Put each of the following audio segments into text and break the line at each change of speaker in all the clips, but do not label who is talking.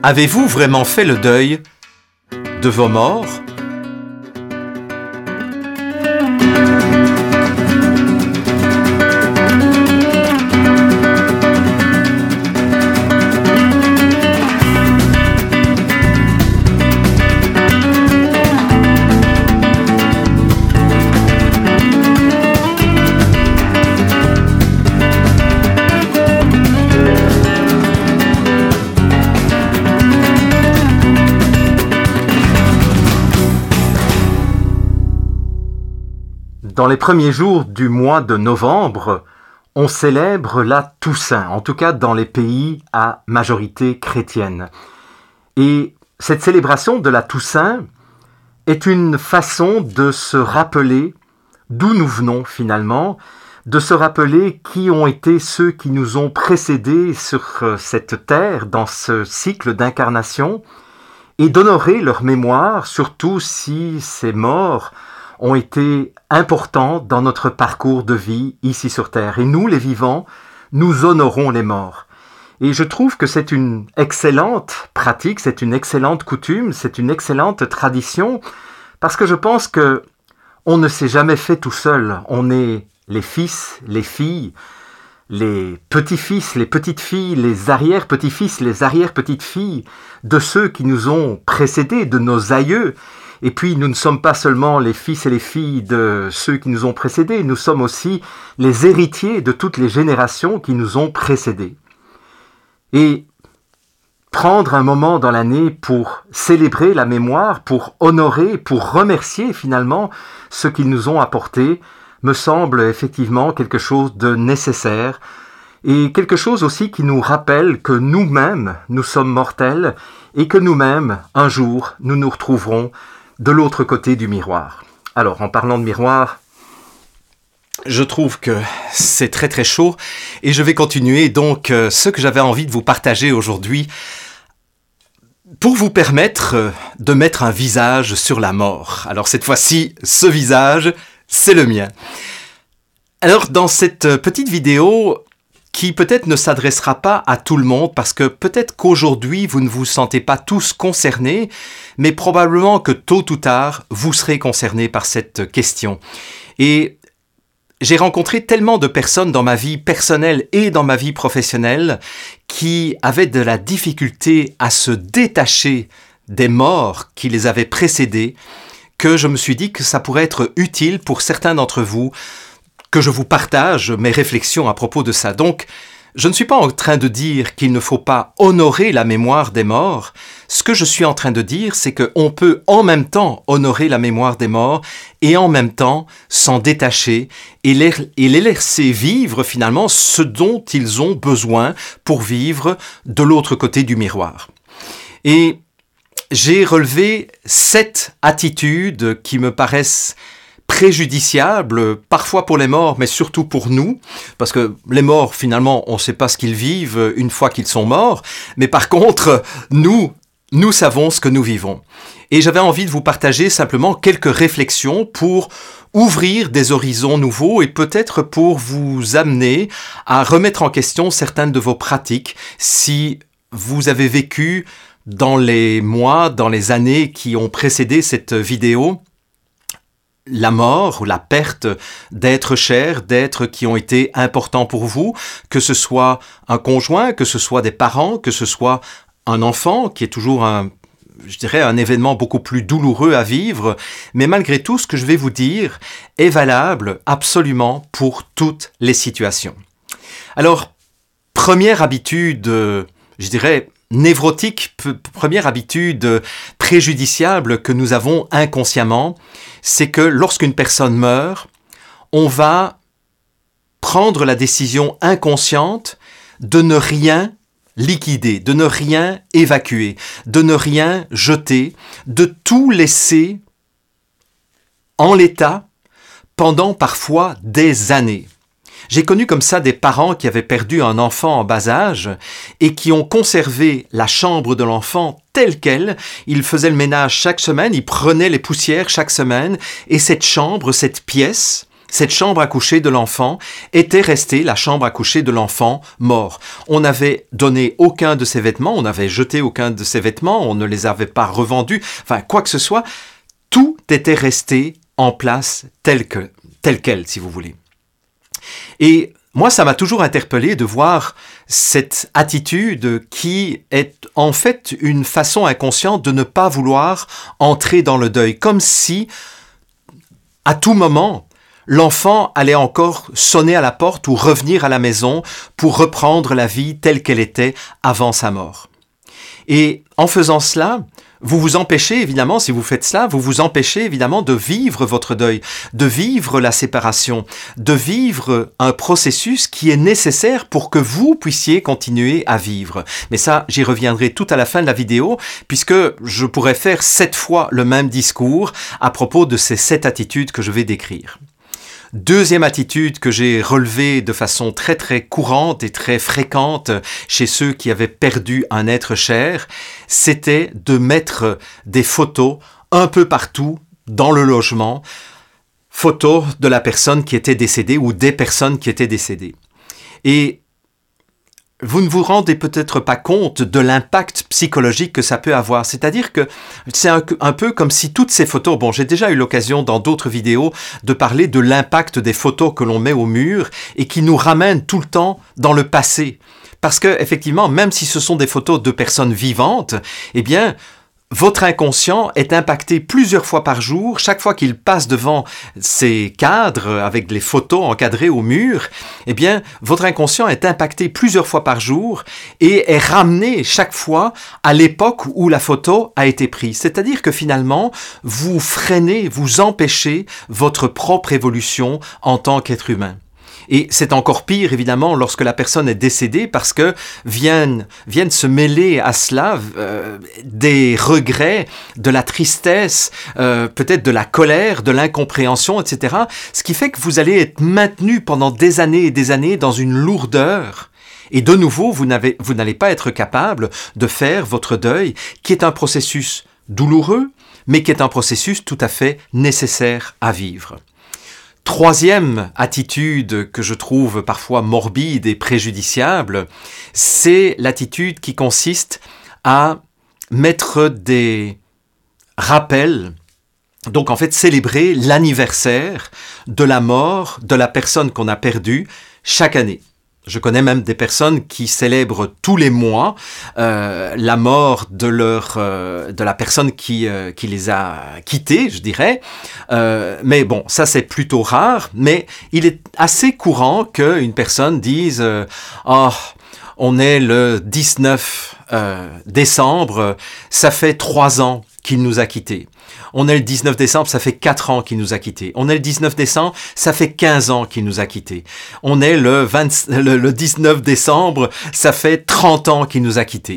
Avez-vous vraiment fait le deuil de vos morts ? Dans les premiers jours du mois de novembre, on célèbre la Toussaint, en tout cas dans les pays à majorité chrétienne. Et cette célébration de la Toussaint est une façon de se rappeler d'où nous venons finalement, de se rappeler qui ont été ceux qui nous ont précédés sur cette terre, dans ce cycle d'incarnation, et d'honorer leur mémoire, surtout si ces morts ont été importants dans notre parcours de vie ici sur Terre. Et nous, les vivants, nous honorons les morts. Et je trouve que c'est une excellente pratique, c'est une excellente coutume, c'est une excellente tradition, parce que je pense que on ne s'est jamais fait tout seul. On est les fils, les filles, les petits-fils, les petites-filles, les arrière-petits-fils, les arrière-petites-filles de ceux qui nous ont précédés, de nos aïeux. Et puis, nous ne sommes pas seulement les fils et les filles de ceux qui nous ont précédés, nous sommes aussi les héritiers de toutes les générations qui nous ont précédés. Et prendre un moment dans l'année pour célébrer la mémoire, pour honorer, pour remercier finalement ce qu'ils nous ont apporté, me semble effectivement quelque chose de nécessaire et quelque chose aussi qui nous rappelle que nous-mêmes, nous sommes mortels et que nous-mêmes, un jour, nous nous retrouverons de l'autre côté du miroir. Alors, en parlant de miroir, je trouve que c'est très très chaud et je vais continuer donc ce que j'avais envie de vous partager aujourd'hui pour vous permettre de mettre un visage sur la mort. Alors cette fois-ci, ce visage, c'est le mien. Alors dans cette petite vidéo qui peut-être ne s'adressera pas à tout le monde parce que peut-être qu'aujourd'hui vous ne vous sentez pas tous concernés, mais probablement que tôt ou tard vous serez concernés par cette question. Et j'ai rencontré tellement de personnes dans ma vie personnelle et dans ma vie professionnelle qui avaient de la difficulté à se détacher des morts qui les avaient précédés, que je me suis dit que ça pourrait être utile pour certains d'entre vous que je vous partage mes réflexions à propos de ça. Donc, je ne suis pas en train de dire qu'il ne faut pas honorer la mémoire des morts. Ce que je suis en train de dire, c'est qu'on peut en même temps honorer la mémoire des morts et en même temps s'en détacher et les laisser vivre finalement ce dont ils ont besoin pour vivre de l'autre côté du miroir. Et j'ai relevé 7 attitudes qui me paraissent préjudiciable, parfois pour les morts, mais surtout pour nous, parce que les morts, finalement, on ne sait pas ce qu'ils vivent une fois qu'ils sont morts, mais par contre, nous savons ce que nous vivons. Et j'avais envie de vous partager simplement quelques réflexions pour ouvrir des horizons nouveaux et peut-être pour vous amener à remettre en question certaines de vos pratiques si vous avez vécu dans les mois, dans les années qui ont précédé cette vidéo, la mort ou la perte d'êtres chers, d'êtres qui ont été importants pour vous, que ce soit un conjoint, que ce soit des parents, que ce soit un enfant, qui est toujours un événement beaucoup plus douloureux à vivre, mais malgré tout, ce que je vais vous dire est valable absolument pour toutes les situations. Alors, première habitude, névrotique, première habitude préjudiciable que nous avons inconsciemment, c'est que lorsqu'une personne meurt, on va prendre la décision inconsciente de ne rien liquider, de ne rien évacuer, de ne rien jeter, de tout laisser en l'état pendant parfois des années. J'ai connu comme ça des parents qui avaient perdu un enfant en bas âge et qui ont conservé la chambre de l'enfant telle quelle. Ils faisaient le ménage chaque semaine, ils prenaient les poussières chaque semaine et cette chambre, cette pièce, cette chambre à coucher de l'enfant était restée la chambre à coucher de l'enfant mort. On n'avait donné aucun de ses vêtements, on n'avait jeté aucun de ses vêtements, on ne les avait pas revendus, enfin quoi que ce soit, tout était resté en place tel quel, si vous voulez. Et moi, ça m'a toujours interpellé de voir cette attitude qui est en fait une façon inconsciente de ne pas vouloir entrer dans le deuil, comme si, à tout moment, l'enfant allait encore sonner à la porte ou revenir à la maison pour reprendre la vie telle qu'elle était avant sa mort. Et en faisant cela, vous vous empêchez évidemment, si vous faites cela, vous vous empêchez évidemment de vivre votre deuil, de vivre la séparation, de vivre un processus qui est nécessaire pour que vous puissiez continuer à vivre. Mais ça, j'y reviendrai tout à la fin de la vidéo, puisque je pourrais faire 7 fois le même discours à propos de ces 7 attitudes que je vais décrire. Deuxième attitude que j'ai relevée de façon très très courante et très fréquente chez ceux qui avaient perdu un être cher, c'était de mettre des photos un peu partout dans le logement, photos de la personne qui était décédée ou des personnes qui étaient décédées. Et vous ne vous rendez peut-être pas compte de l'impact psychologique que ça peut avoir. C'est-à-dire que c'est un peu comme si toutes ces photos... Bon, j'ai déjà eu l'occasion dans d'autres vidéos de parler de l'impact des photos que l'on met au mur et qui nous ramènent tout le temps dans le passé. Parce que, effectivement, même si ce sont des photos de personnes vivantes, eh bien... Votre inconscient est impacté plusieurs fois par jour, chaque fois qu'il passe devant ces cadres avec les photos encadrées au mur, eh bien, votre inconscient est impacté plusieurs fois par jour et est ramené chaque fois à l'époque où la photo a été prise. C'est-à-dire que finalement, vous freinez, vous empêchez votre propre évolution en tant qu'être humain. Et c'est encore pire, évidemment, lorsque la personne est décédée parce que viennent se mêler à cela des regrets, de la tristesse, peut-être de la colère, de l'incompréhension, etc. Ce qui fait que vous allez être maintenu pendant des années et des années dans une lourdeur. Et de nouveau, vous n'allez pas être capable de faire votre deuil, qui est un processus douloureux, mais qui est un processus tout à fait nécessaire à vivre. Troisième attitude que je trouve parfois morbide et préjudiciable, c'est l'attitude qui consiste à mettre des rappels, donc en fait célébrer l'anniversaire de la mort de la personne qu'on a perdue chaque année. Je connais même des personnes qui célèbrent tous les mois la mort de la personne qui les a quittés, je dirais. Mais bon, ça c'est plutôt rare. Mais il est assez courant qu'une personne dise oh, on est le 19 décembre, ça fait 3 ans qu'il nous a quittés. On est le 19 décembre, ça fait 4 ans qu'il nous a quittés. On est le 19 décembre, ça fait 15 ans qu'il nous a quittés. On est le 19 décembre, ça fait 30 ans qu'il nous a quittés.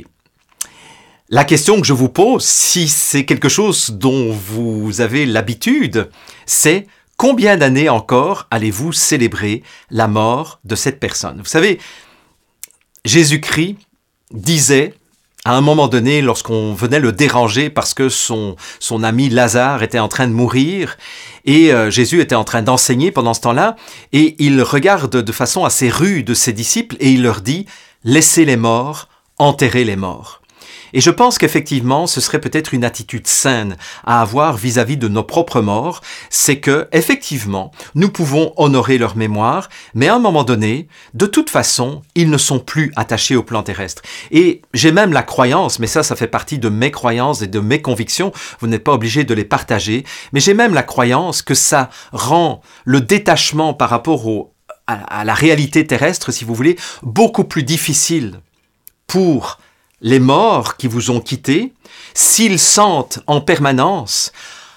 La question que je vous pose, si c'est quelque chose dont vous avez l'habitude, c'est combien d'années encore allez-vous célébrer la mort de cette personne? Vous savez, Jésus-Christ disait, à un moment donné, lorsqu'on venait le déranger parce que son ami Lazare était en train de mourir et Jésus était en train d'enseigner pendant ce temps-là, et il regarde de façon assez rude ses disciples et il leur dit « Laissez les morts, enterrez les morts ». Et je pense qu'effectivement, ce serait peut-être une attitude saine à avoir vis-à-vis de nos propres morts, c'est que, effectivement, nous pouvons honorer leur mémoire, mais à un moment donné, de toute façon, ils ne sont plus attachés au plan terrestre. Et j'ai même la croyance, mais ça fait partie de mes croyances et de mes convictions, vous n'êtes pas obligé de les partager, mais j'ai même la croyance que ça rend le détachement par rapport à la réalité terrestre, si vous voulez, beaucoup plus difficile pour les morts qui vous ont quitté, s'ils sentent en permanence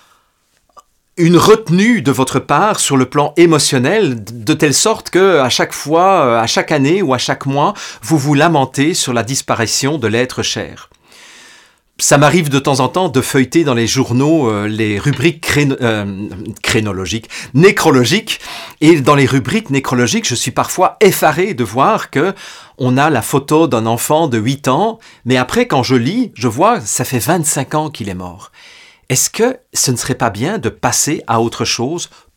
une retenue de votre part sur le plan émotionnel, de telle sorte que à chaque fois, à chaque année ou à chaque mois, vous vous lamentez sur la disparition de l'être cher. Ça m'arrive de temps en temps de feuilleter dans les journaux les rubriques nécrologiques. Et dans les rubriques nécrologiques, je suis parfois effaré de voir que on a la photo d'un enfant de 8 ans, mais après, quand je lis, je vois, ça fait 25 ans qu'il est mort. Est-ce que ce ne serait pas bien de passer à autre chose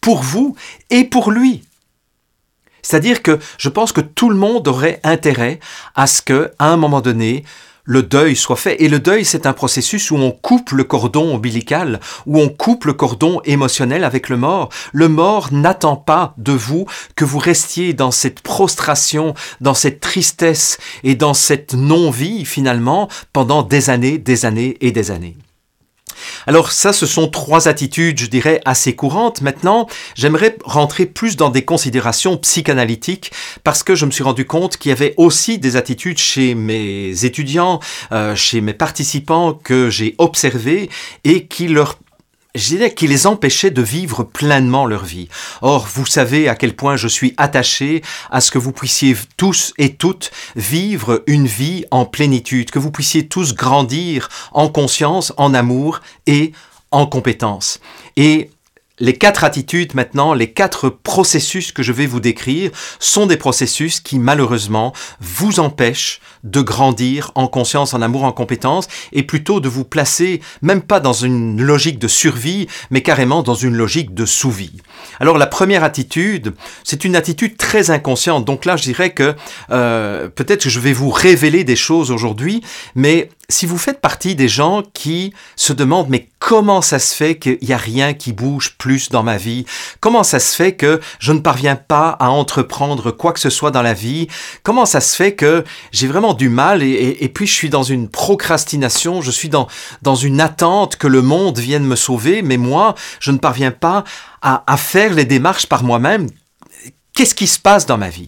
pour vous et pour lui. C'est-à-dire que je pense que tout le monde aurait intérêt à ce qu'à un moment donné, le deuil soit fait. Et le deuil, c'est un processus où on coupe le cordon ombilical, où on coupe le cordon émotionnel avec le mort. Le mort n'attend pas de vous que vous restiez dans cette prostration, dans cette tristesse et dans cette non-vie, finalement, pendant des années et des années. Alors ça, ce sont 3 attitudes, je dirais, assez courantes. Maintenant, j'aimerais rentrer plus dans des considérations psychanalytiques parce que je me suis rendu compte qu'il y avait aussi des attitudes chez mes étudiants, chez mes participants que j'ai observées et qui les empêchait de vivre pleinement leur vie. Or, vous savez à quel point je suis attaché à ce que vous puissiez tous et toutes vivre une vie en plénitude, que vous puissiez tous grandir en conscience, en amour et en compétence. Et les 4 attitudes maintenant, les 4 processus que je vais vous décrire sont des processus qui malheureusement vous empêchent de grandir en conscience, en amour, en compétence et plutôt de vous placer même pas dans une logique de survie mais carrément dans une logique de sous-vie. Alors la première attitude, c'est une attitude très inconsciente. Donc là je dirais que peut-être que je vais vous révéler des choses aujourd'hui, mais si vous faites partie des gens qui se demandent mais comment ça se fait qu'il n'y a rien qui bouge plus dans ma vie? Comment ça se fait que je ne parviens pas à entreprendre quoi que ce soit dans la vie? Comment ça se fait que j'ai vraiment du mal et puis je suis dans une procrastination, je suis dans une attente que le monde vienne me sauver, mais moi, je ne parviens pas à faire les démarches par moi-même? Qu'est-ce qui se passe dans ma vie?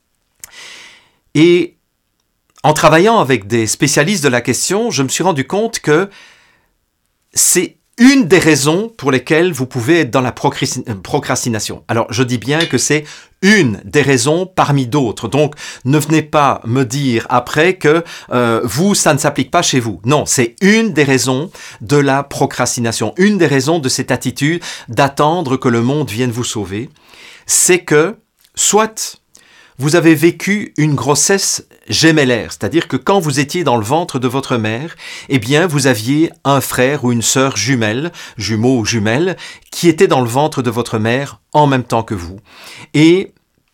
Et en travaillant avec des spécialistes de la question, je me suis rendu compte que c'est une des raisons pour lesquelles vous pouvez être dans la procrastination. Alors, je dis bien que c'est une des raisons parmi d'autres. Donc, ne venez pas me dire après que vous, ça ne s'applique pas chez vous. Non, c'est une des raisons de la procrastination, une des raisons de cette attitude d'attendre que le monde vienne vous sauver. C'est que, soit vous avez vécu une grossesse gémellaire, c'est-à-dire que quand vous étiez dans le ventre de votre mère, eh bien, vous aviez un frère ou une sœur jumelle, jumeau ou jumelle, qui était dans le ventre de votre mère en même temps que vous. Et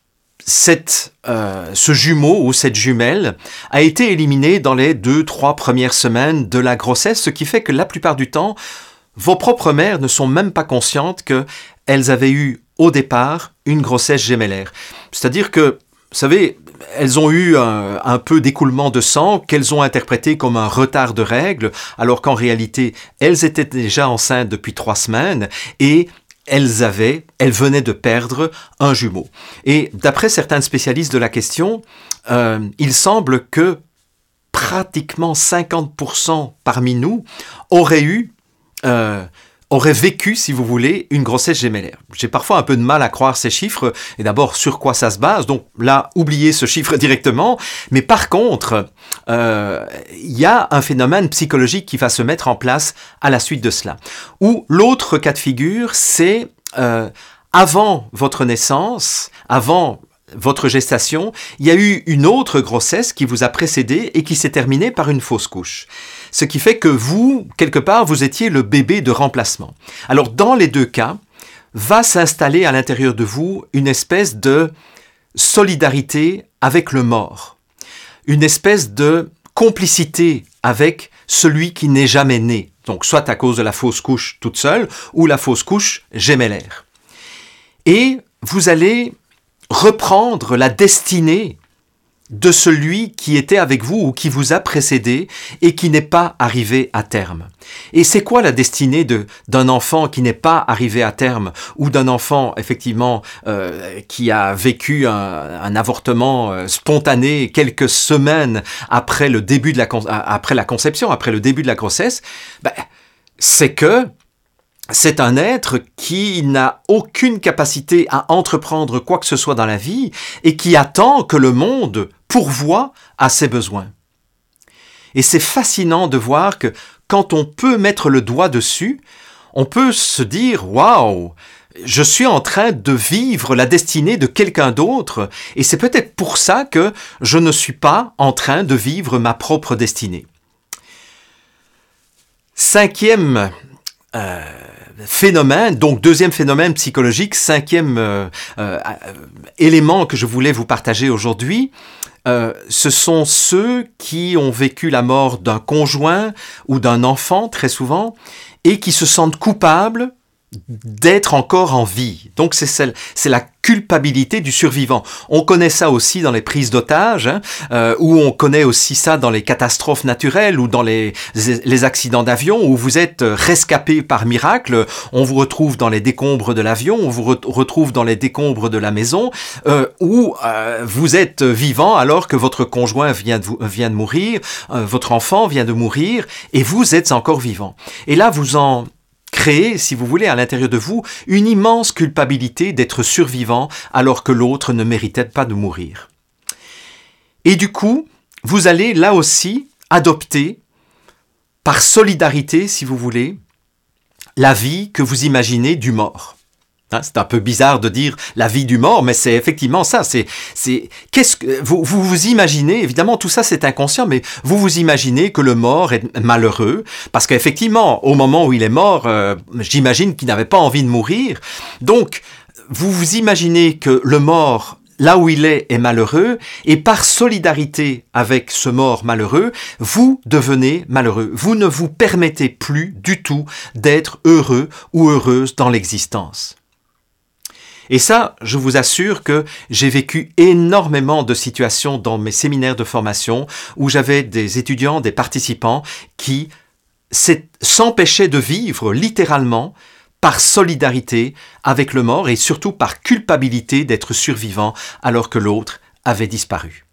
ce jumeau ou cette jumelle a été éliminé dans les 2-3 premières semaines de la grossesse, ce qui fait que la plupart du temps, vos propres mères ne sont même pas conscientes qu'elles avaient eu au départ une grossesse gémellaire. C'est-à-dire que vous savez, elles ont eu un peu d'écoulement de sang qu'elles ont interprété comme un retard de règles, alors qu'en réalité, elles étaient déjà enceintes depuis 3 semaines et elles venaient de perdre un jumeau. Et d'après certains spécialistes de la question, il semble que pratiquement 50% parmi nous auraient vécu, si vous voulez, une grossesse gémellaire. J'ai parfois un peu de mal à croire ces chiffres, et d'abord, sur quoi ça se base? Donc là, oubliez ce chiffre directement, mais par contre, il y a un phénomène psychologique qui va se mettre en place à la suite de cela. Ou l'autre cas de figure, c'est avant votre naissance, avant votre gestation, il y a eu une autre grossesse qui vous a précédé et qui s'est terminée par une fausse couche. Ce qui fait que vous, quelque part, vous étiez le bébé de remplacement. Alors, dans les 2 cas, va s'installer à l'intérieur de vous une espèce de solidarité avec le mort, une espèce de complicité avec celui qui n'est jamais né. Donc, soit à cause de la fausse couche toute seule ou la fausse couche gémellaire. Et vous allez reprendre la destinée de celui qui était avec vous ou qui vous a précédé et qui n'est pas arrivé à terme. Et c'est quoi la destinée d'un enfant qui n'est pas arrivé à terme ou d'un enfant effectivement qui a vécu un avortement spontané quelques semaines après le début après la conception, après le début de la grossesse? C'est que c'est un être qui n'a aucune capacité à entreprendre quoi que ce soit dans la vie et qui attend que le monde pourvoie à ses besoins. Et c'est fascinant de voir que quand on peut mettre le doigt dessus, on peut se dire « Waouh, je suis en train de vivre la destinée de quelqu'un d'autre et c'est peut-être pour ça que je ne suis pas en train de vivre ma propre destinée. » 5e phénomène, donc deuxième phénomène psychologique, cinquième élément que je voulais vous partager aujourd'hui, ce sont ceux qui ont vécu la mort d'un conjoint ou d'un enfant, très souvent, et qui se sentent coupables d'être encore en vie. Donc c'est la culpabilité du survivant. On connaît ça aussi dans les prises d'otages, ou on connaît aussi ça dans les catastrophes naturelles ou dans les accidents d'avion, où vous êtes rescapé par miracle, on vous retrouve dans les décombres de l'avion, on vous retrouve dans les décombres de la maison, où vous êtes vivant alors que votre conjoint vient de mourir, votre enfant vient de mourir, et vous êtes encore vivant. Et là, vous en créer, si vous voulez, à l'intérieur de vous, une immense culpabilité d'être survivant alors que l'autre ne méritait pas de mourir. Et du coup, vous allez là aussi adopter, par solidarité, si vous voulez, la vie que vous imaginez du mort. C'est un peu bizarre de dire la vie du mort, mais c'est effectivement ça. Qu'est-ce que vous imaginez, évidemment tout ça c'est inconscient, mais vous imaginez que le mort est malheureux, parce qu'effectivement au moment où il est mort, j'imagine qu'il n'avait pas envie de mourir. Donc vous imaginez que le mort, là où il est malheureux, et par solidarité avec ce mort malheureux, vous devenez malheureux. Vous ne vous permettez plus du tout d'être heureux ou heureuse dans l'existence. Et ça, je vous assure que j'ai vécu énormément de situations dans mes séminaires de formation où j'avais des étudiants, des participants qui s'empêchaient de vivre littéralement par solidarité avec le mort et surtout par culpabilité d'être survivant alors que l'autre avait disparu.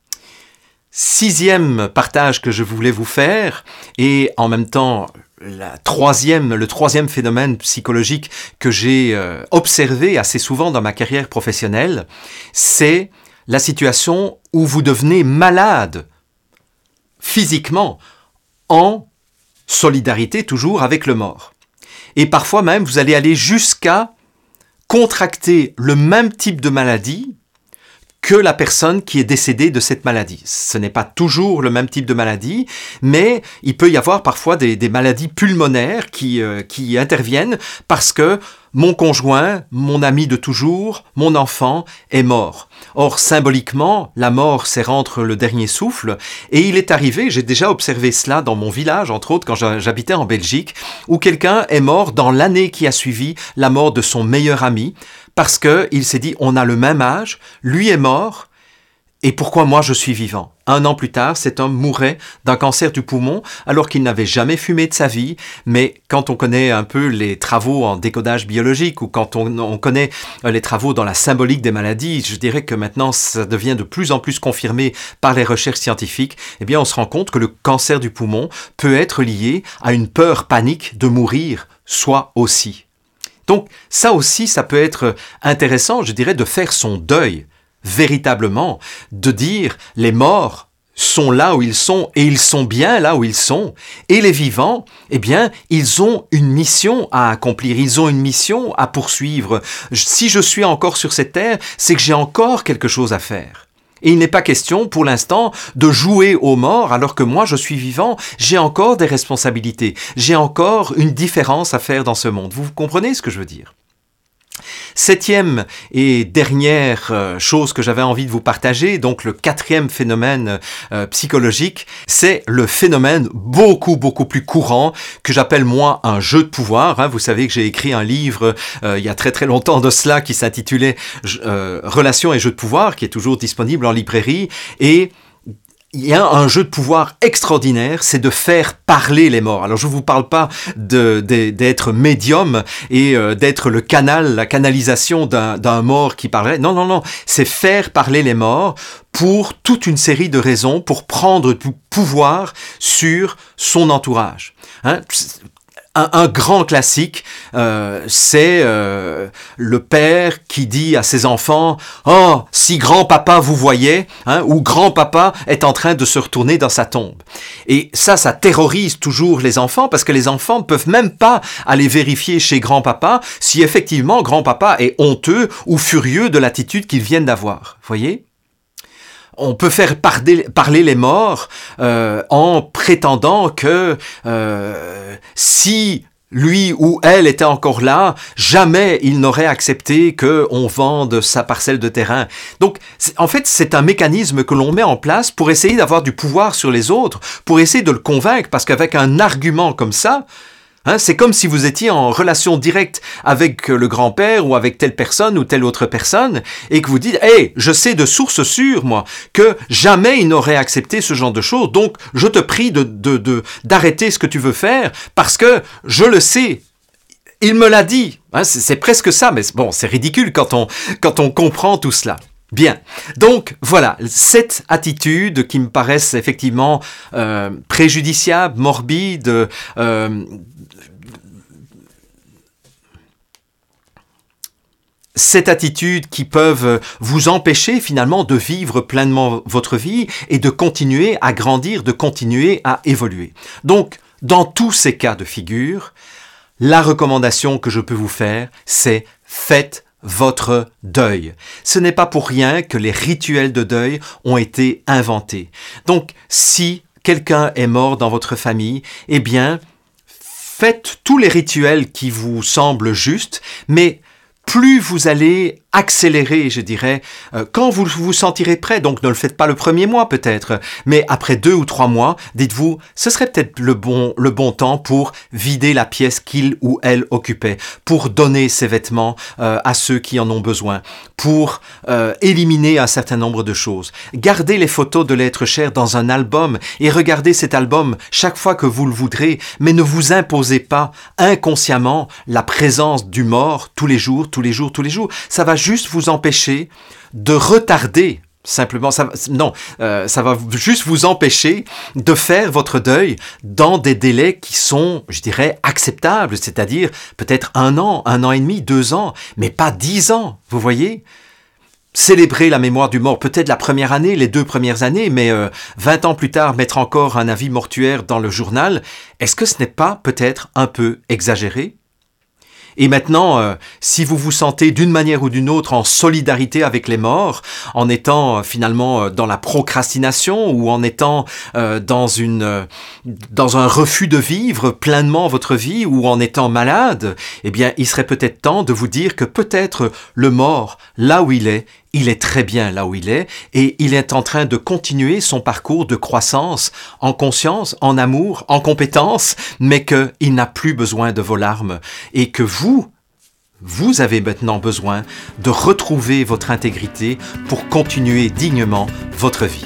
Sixième partage que je voulais vous faire, et en même temps le troisième phénomène psychologique que j'ai observé assez souvent dans ma carrière professionnelle, c'est la situation où vous devenez malade physiquement en solidarité toujours avec le mort. Et parfois même, vous allez aller jusqu'à contracter le même type de maladie que la personne qui est décédée de cette maladie. Ce n'est pas toujours le même type de maladie, mais il peut y avoir parfois des maladies pulmonaires qui interviennent parce que mon conjoint, mon ami de toujours, mon enfant est mort. Or, symboliquement, la mort, c'est rendre le dernier souffle. Et il est arrivé, j'ai déjà observé cela dans mon village, entre autres quand j'habitais en Belgique, où quelqu'un est mort dans l'année qui a suivi la mort de son meilleur ami, parce qu'il s'est dit, on a le même âge, lui est mort, et pourquoi moi je suis vivant ? 1 an plus tard, cet homme mourait d'un cancer du poumon alors qu'il n'avait jamais fumé de sa vie. Mais quand on connaît un peu les travaux en décodage biologique ou quand on connaît les travaux dans la symbolique des maladies, je dirais que maintenant ça devient de plus en plus confirmé par les recherches scientifiques, eh bien on se rend compte que le cancer du poumon peut être lié à une peur panique de mourir, soi aussi. Donc ça aussi, ça peut être intéressant, je dirais, de faire son deuil. Véritablement, de dire les morts sont là où ils sont et ils sont bien là où ils sont, et les vivants, eh bien, ils ont une mission à accomplir, ils ont une mission à poursuivre. Si je suis encore sur cette terre, c'est que j'ai encore quelque chose à faire. Et il n'est pas question, pour l'instant, de jouer aux morts alors que moi, je suis vivant, j'ai encore des responsabilités, j'ai encore une différence à faire dans ce monde. Vous comprenez ce que je veux dire ? Septième et dernière chose que j'avais envie de vous partager, donc le quatrième phénomène psychologique, c'est le phénomène beaucoup plus courant que j'appelle moi un jeu de pouvoir. Vous savez que j'ai écrit un livre il y a très longtemps de cela qui s'intitulait Relations et jeux de pouvoir, qui est toujours disponible en librairie, et il y a un jeu de pouvoir extraordinaire, c'est de faire parler les morts. Alors je ne vous parle pas d'être médium et d'être le canal, la canalisation d'un mort qui parlerait. Non, c'est faire parler les morts pour toute une série de raisons, pour prendre du pouvoir sur son entourage. Un grand classique, c'est le père qui dit à ses enfants « Oh, si grand-papa vous voyait, ou grand-papa est en train de se retourner dans sa tombe. » Et ça terrorise toujours les enfants parce que les enfants ne peuvent même pas aller vérifier chez grand-papa si effectivement grand-papa est honteux ou furieux de l'attitude qu'ils viennent d'avoir. Voyez ? On peut faire parler les morts en prétendant que si lui ou elle était encore là, jamais il n'aurait accepté qu'on vende sa parcelle de terrain. Donc, en fait, c'est un mécanisme que l'on met en place pour essayer d'avoir du pouvoir sur les autres, pour essayer de le convaincre, parce qu'avec un argument comme ça, c'est comme si vous étiez en relation directe avec le grand-père ou avec telle personne ou telle autre personne et que vous dites « Hey, je sais de source sûre, moi, que jamais il n'aurait accepté ce genre de choses, donc je te prie d'arrêter ce que tu veux faire parce que je le sais. Il me l'a dit. » C'est presque ça, mais bon, c'est ridicule quand on comprend tout cela. Bien, donc voilà, cette attitude qui me paraissent effectivement préjudiciable, morbide, cette attitude qui peuvent vous empêcher finalement de vivre pleinement votre vie et de continuer à grandir, de continuer à évoluer. Donc, dans tous ces cas de figure, la recommandation que je peux vous faire, c'est faites votre deuil. Ce n'est pas pour rien que les rituels de deuil ont été inventés. Donc, si quelqu'un est mort dans votre famille, eh bien, faites tous les rituels qui vous semblent justes, mais plus vous allez accélérer, je dirais, quand vous vous sentirez prêt, donc ne le faites pas le premier mois peut-être, mais après 2 ou 3 mois, dites-vous, ce serait peut-être le bon temps pour vider la pièce qu'il ou elle occupait, pour donner ses vêtements à ceux qui en ont besoin, pour éliminer un certain nombre de choses. Gardez les photos de l'être cher dans un album et regardez cet album chaque fois que vous le voudrez, mais ne vous imposez pas inconsciemment la présence du mort tous les jours. Ça va juste vous empêcher de retarder, simplement, ça va juste vous empêcher de faire votre deuil dans des délais qui sont, je dirais, acceptables, c'est-à-dire peut-être 1 an, 1 an et demi, 2 ans, mais pas 10 ans, vous voyez ? Célébrer la mémoire du mort, peut-être la première année, les 2 premières années, mais 20 ans plus tard, mettre encore un avis mortuaire dans le journal, est-ce que ce n'est pas peut-être un peu exagéré ? Et maintenant, si vous vous sentez d'une manière ou d'une autre en solidarité avec les morts, en étant finalement dans la procrastination ou en étant dans un refus de vivre pleinement votre vie ou en étant malade, eh bien, il serait peut-être temps de vous dire que peut-être le mort, là où il est très bien là où il est et il est en train de continuer son parcours de croissance en conscience, en amour, en compétence, mais qu'il n'a plus besoin de vos larmes et que vous avez maintenant besoin de retrouver votre intégrité pour continuer dignement votre vie.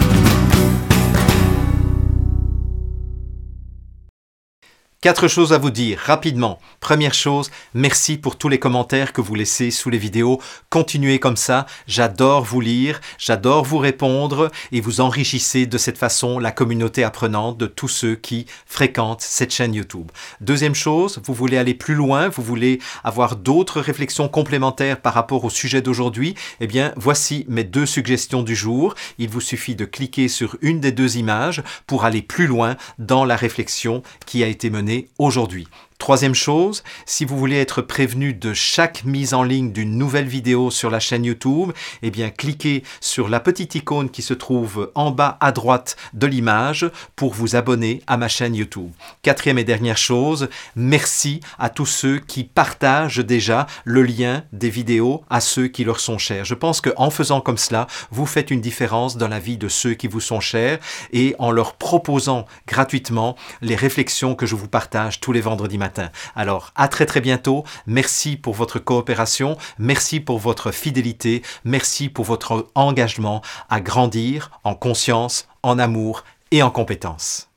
4 choses à vous dire, rapidement. Première chose, merci pour tous les commentaires que vous laissez sous les vidéos. Continuez comme ça, j'adore vous lire, j'adore vous répondre et vous enrichissez de cette façon la communauté apprenante de tous ceux qui fréquentent cette chaîne YouTube. Deuxième chose, vous voulez aller plus loin, vous voulez avoir d'autres réflexions complémentaires par rapport au sujet d'aujourd'hui, eh bien voici mes 2 suggestions du jour. Il vous suffit de cliquer sur une des 2 images pour aller plus loin dans la réflexion qui a été menée aujourd'hui. Troisième chose, si vous voulez être prévenu de chaque mise en ligne d'une nouvelle vidéo sur la chaîne YouTube, eh bien cliquez sur la petite icône qui se trouve en bas à droite de l'image pour vous abonner à ma chaîne YouTube. Quatrième et dernière chose, merci à tous ceux qui partagent déjà le lien des vidéos à ceux qui leur sont chers. Je pense qu'en faisant comme cela, vous faites une différence dans la vie de ceux qui vous sont chers et en leur proposant gratuitement les réflexions que je vous partage tous les vendredis matins. Alors, à très très bientôt. Merci pour votre coopération, merci pour votre fidélité, merci pour votre engagement à grandir en conscience, en amour et en compétence.